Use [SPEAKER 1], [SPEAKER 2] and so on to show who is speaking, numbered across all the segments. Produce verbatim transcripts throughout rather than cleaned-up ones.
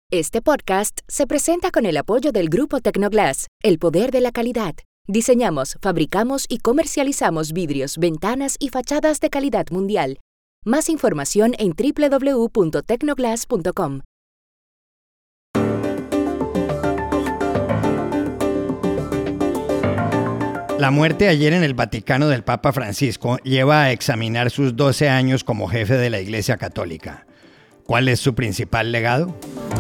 [SPEAKER 1] Este podcast se presenta con el apoyo del Grupo Tecnoglass, el poder de la calidad. Diseñamos, fabricamos y comercializamos vidrios, ventanas y fachadas de calidad mundial. Más información en doble u doble u doble u punto tecnoglass punto com.
[SPEAKER 2] La muerte ayer en el Vaticano del Papa Francisco lleva a examinar sus doce años como jefe de la Iglesia Católica. ¿Cuál es su principal legado?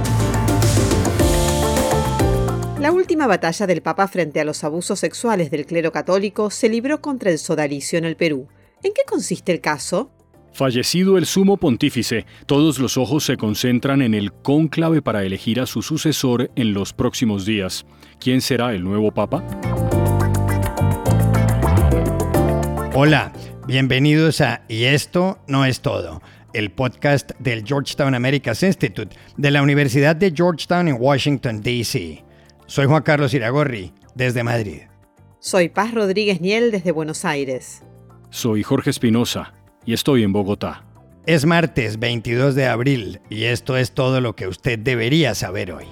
[SPEAKER 3] La última batalla del Papa frente a los abusos sexuales del clero católico se libró contra el sodalicio en el Perú. ¿En qué consiste el caso?
[SPEAKER 4] Fallecido el sumo pontífice, todos los ojos se concentran en el cónclave para elegir a su sucesor en los próximos días. ¿Quién será el nuevo Papa?
[SPEAKER 2] Hola, bienvenidos a Y esto no es todo, el podcast del Georgetown Americas Institute de la Universidad de Georgetown en Washington, D C Soy Juan Carlos Iragorri, desde Madrid.
[SPEAKER 3] Soy Paz Rodríguez Niel, desde Buenos Aires.
[SPEAKER 4] Soy Jorge Espinosa y estoy en Bogotá.
[SPEAKER 2] Es martes veintidós de abril y esto es todo lo que usted debería saber hoy.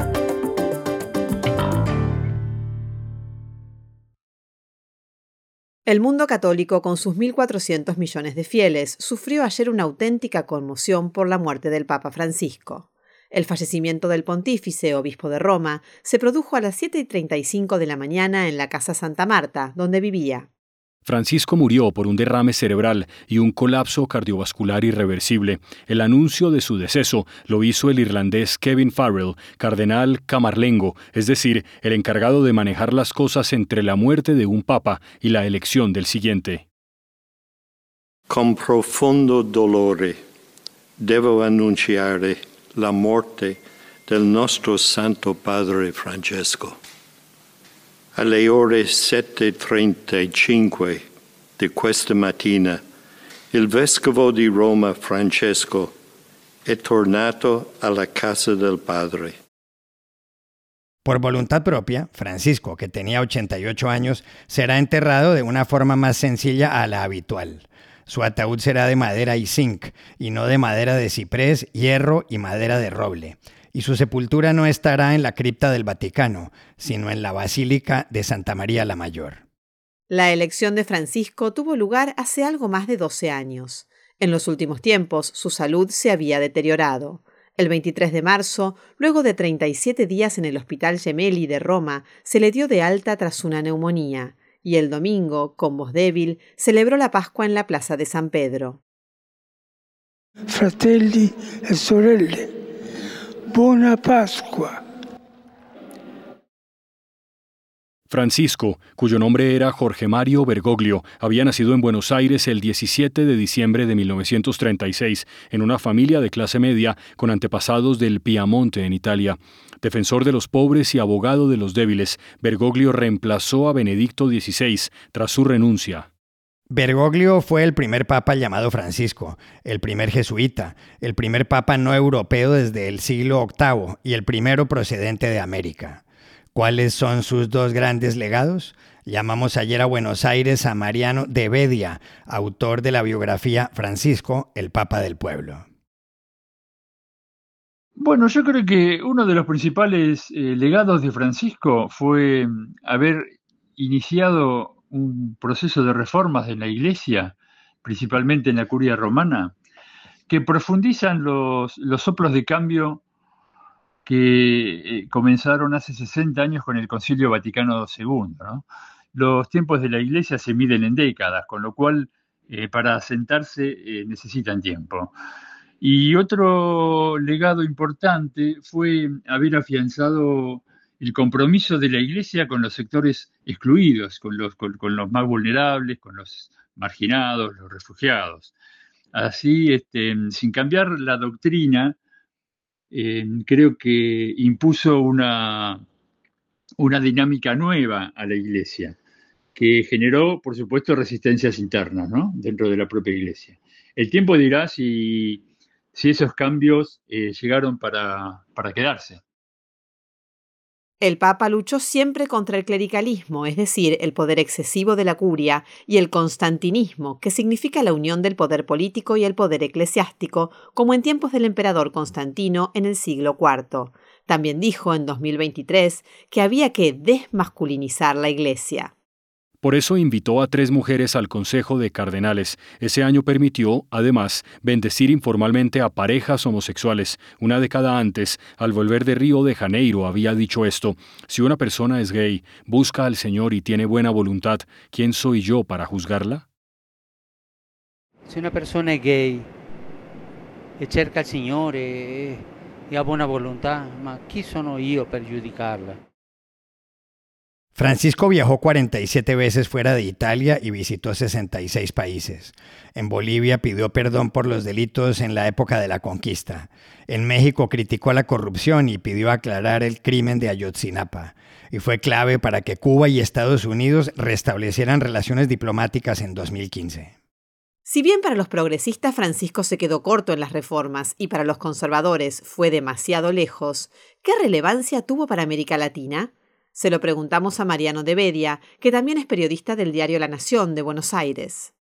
[SPEAKER 3] El mundo católico, con sus mil cuatrocientos millones de fieles, sufrió ayer una auténtica conmoción por la muerte del Papa Francisco. El fallecimiento del pontífice, obispo de Roma, se produjo a las siete y treinta y cinco de la mañana en la Casa Santa Marta, donde vivía.
[SPEAKER 4] Francisco murió por un derrame cerebral y un colapso cardiovascular irreversible. El anuncio de su deceso lo hizo el irlandés Kevin Farrell, cardenal camarlengo, es decir, el encargado de manejar las cosas entre la muerte de un papa y la elección del siguiente.
[SPEAKER 5] Con profondo dolore devo annunciare la morte del nostro Santo Padre Francesco. Alle ore sette e trentacinque di questa mattina, il vescovo di Roma Francesco è tornato alla casa del Padre.
[SPEAKER 2] Por voluntad propia, Francisco, que tenía ochenta y ocho años, será enterrado de una forma más sencilla a la habitual. Su ataúd será de madera y zinc, y no de madera de ciprés, hierro y madera de roble. Y su sepultura no estará en la cripta del Vaticano, sino en la Basílica de Santa María la Mayor.
[SPEAKER 3] La elección de Francisco tuvo lugar hace algo más de doce años. En los últimos tiempos, su salud se había deteriorado. El veintitrés de marzo, luego de treinta y siete días en el Hospital Gemelli de Roma, se le dio de alta tras una neumonía. Y el domingo, con voz débil, celebró la Pascua en la Plaza de San Pedro.
[SPEAKER 6] Fratelli e sorelle, buona Pasqua.
[SPEAKER 4] Francisco, cuyo nombre era Jorge Mario Bergoglio, había nacido en Buenos Aires el diecisiete de diciembre de mil novecientos treinta y seis, en una familia de clase media con antepasados del Piamonte en Italia. Defensor de los pobres y abogado de los débiles, Bergoglio reemplazó a Benedicto dieciséis tras su renuncia.
[SPEAKER 2] Bergoglio fue el primer papa llamado Francisco, el primer jesuita, el primer papa no europeo desde el siglo octavo y el primero procedente de América. ¿Cuáles son sus dos grandes legados? Llamamos ayer a Buenos Aires a Mariano de Bedia, autor de la biografía Francisco, el Papa del Pueblo.
[SPEAKER 7] Bueno, yo creo que uno de los principales eh, legados de Francisco fue haber iniciado un proceso de reformas en la Iglesia, principalmente en la Curia Romana, que profundizan los, los soplos de cambio que eh, comenzaron hace sesenta años con el Concilio Vaticano segundo, ¿no? Los tiempos de la Iglesia se miden en décadas, con lo cual eh, para asentarse eh, necesitan tiempo. Y otro legado importante fue haber afianzado el compromiso de la Iglesia con los sectores excluidos, con los, con, con los más vulnerables, con los marginados, los refugiados. Así, este, sin cambiar la doctrina, eh, creo que impuso una, una dinámica nueva a la Iglesia, que generó, por supuesto, resistencias internas, ¿no?, dentro de la propia Iglesia. El tiempo dirá si... si esos cambios eh, llegaron para, para quedarse.
[SPEAKER 3] El Papa luchó siempre contra el clericalismo, es decir, el poder excesivo de la curia, y el constantinismo, que significa la unión del poder político y el poder eclesiástico, como en tiempos del emperador Constantino en el siglo cuarto. También dijo en dos mil veintitrés que había que desmasculinizar la Iglesia.
[SPEAKER 4] Por eso invitó a tres mujeres al Consejo de Cardenales. Ese año permitió, además, bendecir informalmente a parejas homosexuales. Una década antes, al volver de Río de Janeiro, había dicho esto: si una persona es gay, busca al Señor y tiene buena voluntad, ¿quién soy yo para juzgarla?
[SPEAKER 8] Se una persona è gay e cerca il Signore e ha buona volontà, ma chi sono io per giudicarla?
[SPEAKER 2] Francisco viajó cuarenta y siete veces fuera de Italia y visitó sesenta y seis países. En Bolivia pidió perdón por los delitos en la época de la conquista. En México criticó la corrupción y pidió aclarar el crimen de Ayotzinapa. Y fue clave para que Cuba y Estados Unidos restablecieran relaciones diplomáticas en dos mil quince.
[SPEAKER 3] Si bien para los progresistas Francisco se quedó corto en las reformas y para los conservadores fue demasiado lejos, ¿qué relevancia tuvo para América Latina? Se lo preguntamos a Mariano de Bedia, que también es periodista del diario La Nación de Buenos Aires.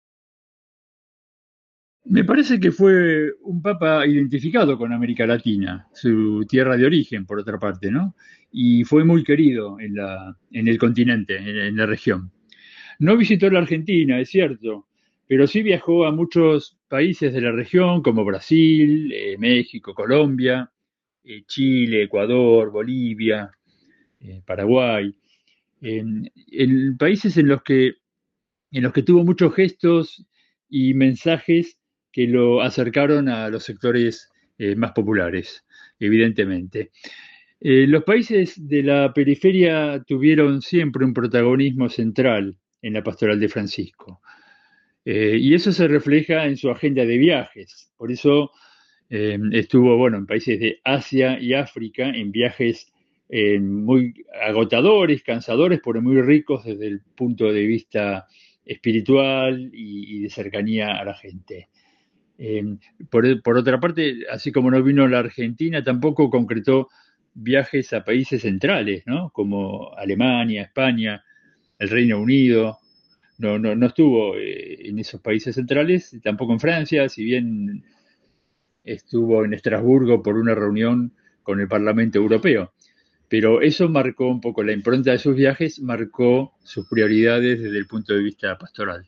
[SPEAKER 7] Me parece que fue un papa identificado con América Latina, su tierra de origen, por otra parte, ¿no? Y fue muy querido en, la, en el continente, en, en la región. No visitó la Argentina, es cierto, pero sí viajó a muchos países de la región, como Brasil, eh, México, Colombia, eh, Chile, Ecuador, Bolivia, eh, Paraguay, en, en países en los que en los que tuvo muchos gestos y mensajes que lo acercaron a los sectores eh, más populares, evidentemente. Eh, los países de la periferia tuvieron siempre un protagonismo central en la pastoral de Francisco. Eh, y eso se refleja en su agenda de viajes. Por eso eh, estuvo, bueno, en países de Asia y África, en viajes eh, muy agotadores, cansadores, pero muy ricos desde el punto de vista espiritual y, y de cercanía a la gente. Eh, por, por otra parte, así como no vino a la Argentina, tampoco concretó viajes a países centrales, ¿no? Como Alemania, España, el Reino Unido. No, no, no estuvo eh, en esos países centrales, tampoco en Francia, si bien estuvo en Estrasburgo por una reunión con el Parlamento Europeo. Pero eso marcó un poco la impronta de sus viajes, marcó sus prioridades desde el punto de vista pastoral.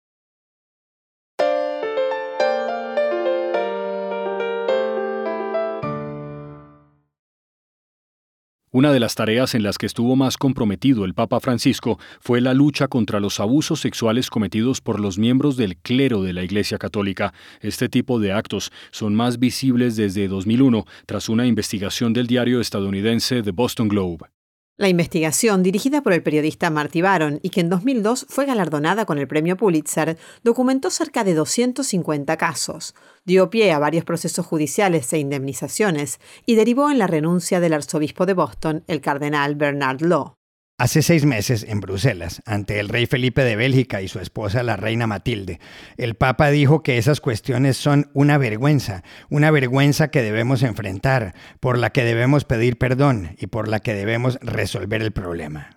[SPEAKER 4] Una de las tareas en las que estuvo más comprometido el Papa Francisco fue la lucha contra los abusos sexuales cometidos por los miembros del clero de la Iglesia Católica. Este tipo de actos son más visibles desde dos mil uno, tras una investigación del diario estadounidense The Boston Globe.
[SPEAKER 3] La investigación, dirigida por el periodista Marty Baron y que en dos mil dos fue galardonada con el premio Pulitzer, documentó cerca de doscientos cincuenta casos, dio pie a varios procesos judiciales e indemnizaciones y derivó en la renuncia del arzobispo de Boston, el cardenal Bernard Law.
[SPEAKER 2] Hace seis meses, en Bruselas, ante el rey Felipe de Bélgica y su esposa, la reina Matilde, el Papa dijo que esas cuestiones son una vergüenza, una vergüenza que debemos enfrentar, por la que debemos pedir perdón y por la que debemos resolver el problema.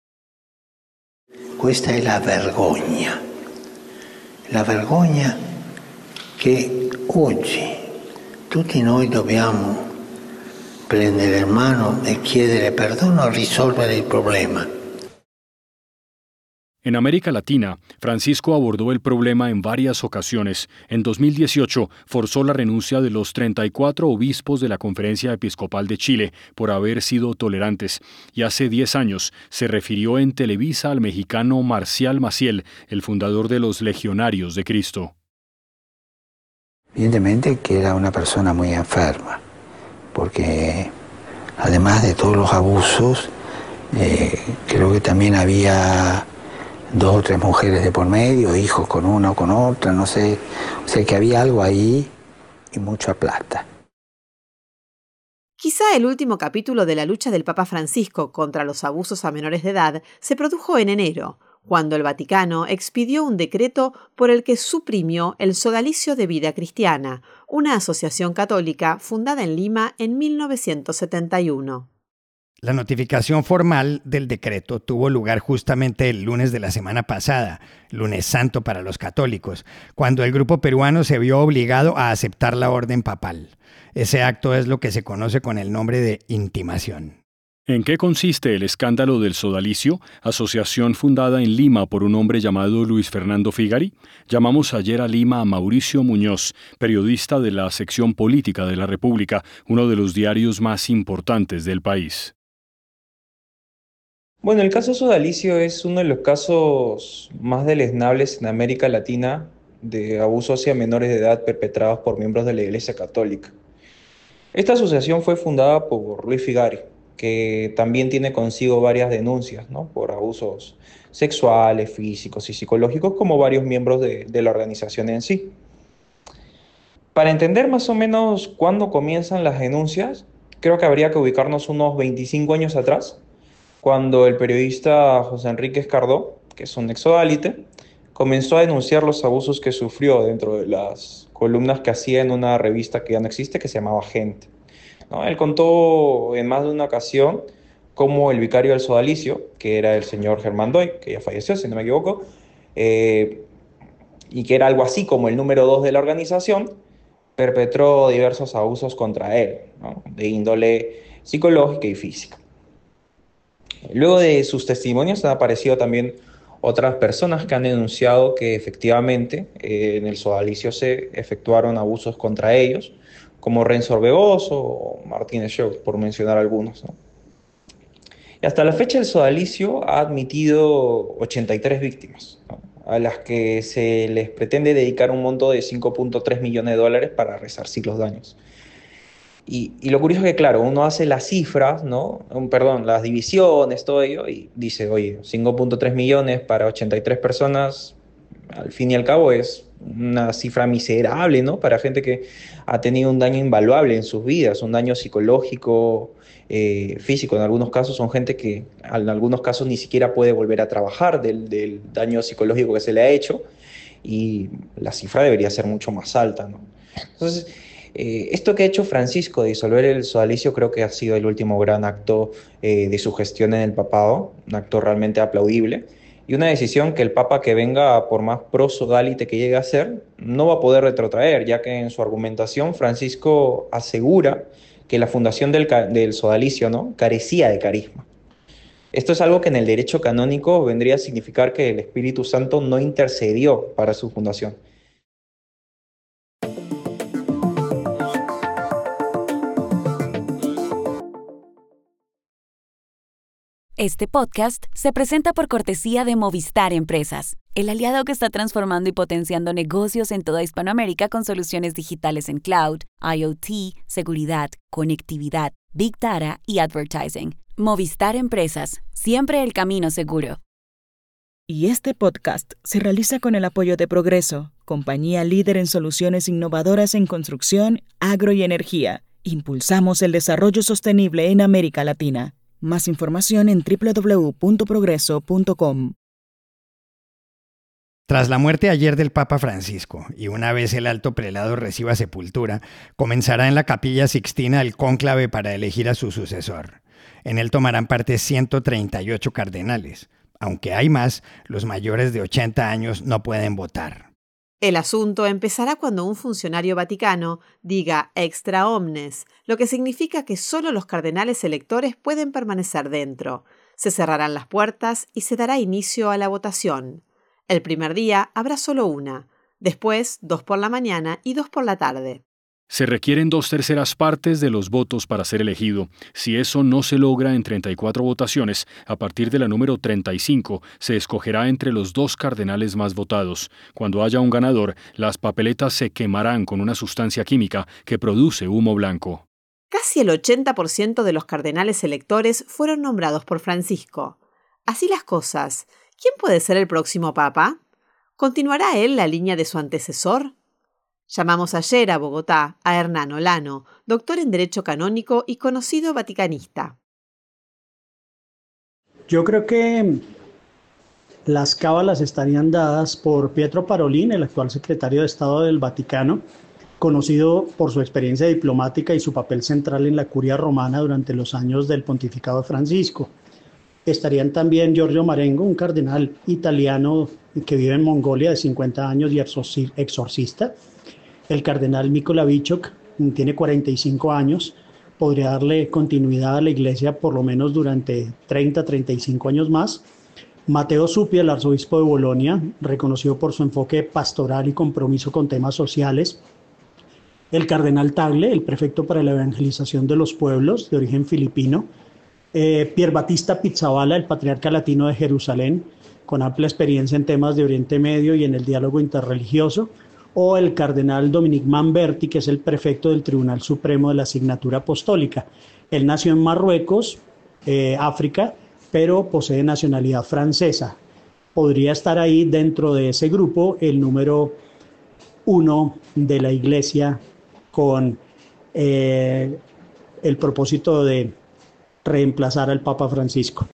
[SPEAKER 9] Questa è la vergogna, la vergogna che oggi tutti noi dobbiamo prendere in mano e chiedere perdono a risolvere il problema.
[SPEAKER 4] En América Latina, Francisco abordó el problema en varias ocasiones. En dos mil dieciocho forzó la renuncia de los treinta y cuatro obispos de la Conferencia Episcopal de Chile por haber sido tolerantes. Y hace diez años se refirió en Televisa al mexicano Marcial Maciel, el fundador de los Legionarios de Cristo.
[SPEAKER 9] Evidentemente que era una persona muy enferma, porque además de todos los abusos, eh, creo que también había dos o tres mujeres de por medio, hijos con una o con otra, no sé, o sea que había algo ahí y mucha plata.
[SPEAKER 3] Quizá el último capítulo de la lucha del Papa Francisco contra los abusos a menores de edad se produjo en enero, cuando el Vaticano expidió un decreto por el que suprimió el Sodalicio de Vida Cristiana, una asociación católica fundada en Lima en mil novecientos setenta y uno.
[SPEAKER 2] La notificación formal del decreto tuvo lugar justamente el lunes de la semana pasada, lunes santo para los católicos, cuando el grupo peruano se vio obligado a aceptar la orden papal. Ese acto es lo que se conoce con el nombre de intimación.
[SPEAKER 4] ¿En qué consiste el escándalo del sodalicio, asociación fundada en Lima por un hombre llamado Luis Fernando Figari? Llamamos ayer a Lima a Mauricio Muñoz, periodista de la sección política de La República, uno de los diarios más importantes del país.
[SPEAKER 10] Bueno, el caso sodalicio es uno de los casos más deleznables en América Latina de abuso hacia menores de edad perpetrados por miembros de la Iglesia Católica. Esta asociación fue fundada por Luis Figari, que también tiene consigo varias denuncias, ¿no?, por abusos sexuales, físicos y psicológicos, como varios miembros de, de la organización en sí. Para entender más o menos cuándo comienzan las denuncias, creo que habría que ubicarnos unos veinticinco años atrás, cuando el periodista José Enrique Escardó, que es un exodálite, comenzó a denunciar los abusos que sufrió dentro de las columnas que hacía en una revista que ya no existe, que se llamaba Gente. ¿No? Él contó en más de una ocasión cómo el vicario del sodalicio, que era el señor Germán Doy, que ya falleció, si no me equivoco, eh, y que era algo así como el número dos de la organización, perpetró diversos abusos contra él, ¿no?, de índole psicológica y física. Luego de sus testimonios han aparecido también otras personas que han denunciado que efectivamente eh, en el sodalicio se efectuaron abusos contra ellos, como Renzo Orbegoso o Martínez Show, por mencionar algunos, ¿no? Y hasta la fecha el sodalicio ha admitido ochenta y tres víctimas, ¿no?, a las que se les pretende dedicar un monto de cinco punto tres millones de dólares para resarcir los daños. Y, y lo curioso es que, claro, uno hace las cifras, ¿no? Um, perdón, las divisiones, todo ello, y dice, oye, cinco punto tres millones para ochenta y tres personas, al fin y al cabo es una cifra miserable, ¿no?, para gente que ha tenido un daño invaluable en sus vidas, un daño psicológico, eh, físico. En algunos casos son gente que en algunos casos ni siquiera puede volver a trabajar del, del daño psicológico que se le ha hecho, y la cifra debería ser mucho más alta, ¿no? Entonces, eh, esto que ha hecho Francisco de disolver el sodalicio creo que ha sido el último gran acto eh, de su gestión en el papado, un acto realmente aplaudible, y una decisión que el papa que venga, por más pro sodalite que llegue a ser, no va a poder retrotraer, ya que en su argumentación Francisco asegura que la fundación del, del sodalicio, ¿no?, carecía de carisma. Esto es algo que en el derecho canónico vendría a significar que el Espíritu Santo no intercedió para su fundación.
[SPEAKER 11] Este podcast se presenta por cortesía de Movistar Empresas, el aliado que está transformando y potenciando negocios en toda Hispanoamérica con soluciones digitales en cloud, IoT, seguridad, conectividad, Big Data y advertising. Movistar Empresas, siempre el camino seguro.
[SPEAKER 12] Y este podcast se realiza con el apoyo de Progreso, compañía líder en soluciones innovadoras en construcción, agro y energía. Impulsamos el desarrollo sostenible en América Latina. Más información en doble u doble u doble u punto progreso punto com.
[SPEAKER 2] Tras la muerte ayer del Papa Francisco, y una vez el alto prelado reciba sepultura, comenzará en la Capilla Sixtina el cónclave para elegir a su sucesor. En él tomarán parte ciento treinta y ocho cardenales. Aunque hay más, los mayores de ochenta años no pueden votar.
[SPEAKER 3] El asunto empezará cuando un funcionario vaticano diga extra omnes, lo que significa que solo los cardenales electores pueden permanecer dentro. Se cerrarán las puertas y se dará inicio a la votación. El primer día habrá solo una, después dos por la mañana y dos por la tarde.
[SPEAKER 4] Se requieren dos terceras partes de los votos para ser elegido. Si eso no se logra en treinta y cuatro votaciones, a partir de la número treinta y cinco se escogerá entre los dos cardenales más votados. Cuando haya un ganador, las papeletas se quemarán con una sustancia química que produce humo blanco.
[SPEAKER 3] Casi el ochenta por ciento de los cardenales electores fueron nombrados por Francisco. Así las cosas, ¿quién puede ser el próximo papa? ¿Continuará él la línea de su antecesor? Llamamos ayer a Bogotá a Hernán Olano, doctor en Derecho Canónico y conocido vaticanista.
[SPEAKER 13] Yo creo que las cábalas estarían dadas por Pietro Parolin, el actual secretario de Estado del Vaticano, conocido por su experiencia diplomática y su papel central en la curia romana durante los años del pontificado de Francisco. Estarían también Giorgio Marengo, un cardenal italiano que vive en Mongolia de cincuenta años y exorcista. El cardenal Mykola Vichok tiene cuarenta y cinco años, podría darle continuidad a la iglesia por lo menos durante treinta a treinta y cinco años más. Matteo Zuppi, el arzobispo de Bolonia, reconocido por su enfoque pastoral y compromiso con temas sociales. El cardenal Tagle, el prefecto para la evangelización de los pueblos, de origen filipino. Eh, Pier Battista Pizzaballa, el patriarca latino de Jerusalén, con amplia experiencia en temas de Oriente Medio y en el diálogo interreligioso. O el cardenal Dominique Manberti, que es el prefecto del Tribunal Supremo de la Asignatura Apostólica. Él nació en Marruecos, eh, África, pero posee nacionalidad francesa. Podría estar ahí dentro de ese grupo el número uno de la Iglesia con eh, el propósito de reemplazar al Papa Francisco.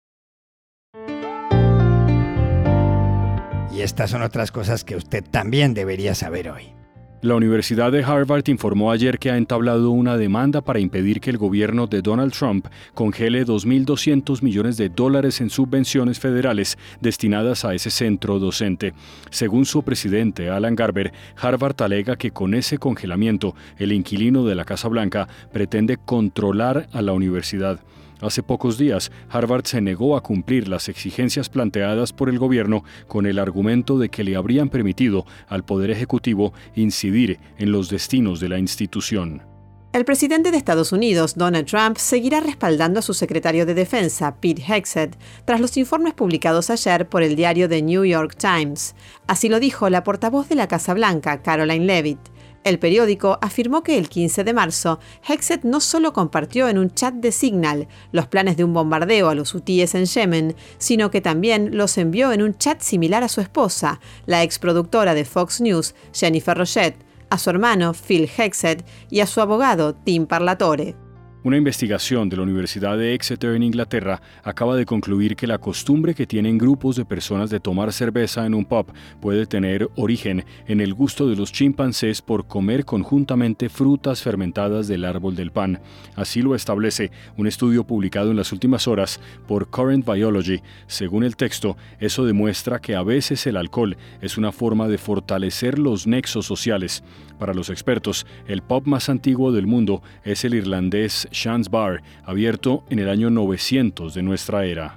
[SPEAKER 2] Y estas son otras cosas que usted también debería saber hoy.
[SPEAKER 4] La Universidad de Harvard informó ayer que ha entablado una demanda para impedir que el gobierno de Donald Trump congele dos mil doscientos millones de dólares en subvenciones federales destinadas a ese centro docente. Según su presidente, Alan Garber, Harvard alega que con ese congelamiento, el inquilino de la Casa Blanca pretende controlar a la universidad. Hace pocos días, Harvard se negó a cumplir las exigencias planteadas por el gobierno con el argumento de que le habrían permitido al Poder Ejecutivo incidir en los destinos de la institución.
[SPEAKER 3] El presidente de Estados Unidos, Donald Trump, seguirá respaldando a su secretario de Defensa, Pete Hegseth, tras los informes publicados ayer por el diario The New York Times. Así lo dijo la portavoz de la Casa Blanca, Caroline Leavitt. El periódico afirmó que el quince de marzo, Hegseth no solo compartió en un chat de Signal los planes de un bombardeo a los hutíes en Yemen, sino que también los envió en un chat similar a su esposa, la exproductora de Fox News, Jennifer Rochette, a su hermano, Phil Hegseth, y a su abogado, Tim Parlatore.
[SPEAKER 4] Una investigación de la Universidad de Exeter en Inglaterra acaba de concluir que la costumbre que tienen grupos de personas de tomar cerveza en un pub puede tener origen en el gusto de los chimpancés por comer conjuntamente frutas fermentadas del árbol del pan. Así lo establece un estudio publicado en las últimas horas por Current Biology. Según el texto, eso demuestra que a veces el alcohol es una forma de fortalecer los nexos sociales. Para los expertos, el pub más antiguo del mundo es el irlandés Shan's Bar, abierto en el año novecientos de nuestra era.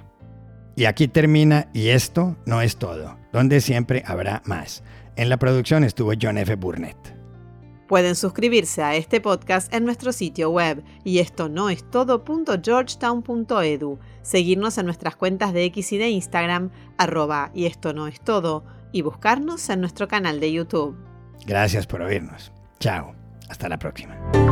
[SPEAKER 2] Y aquí termina Y esto no es todo, donde siempre habrá más. En la producción estuvo John F. Burnett.
[SPEAKER 3] Pueden suscribirse a este podcast en nuestro sitio web y esto no es todo punto georgetown punto edu, seguirnos en nuestras cuentas de X y de Instagram, arroba y esto no es todo, y buscarnos en nuestro canal de YouTube.
[SPEAKER 2] Gracias por oírnos. Chao. Hasta la próxima.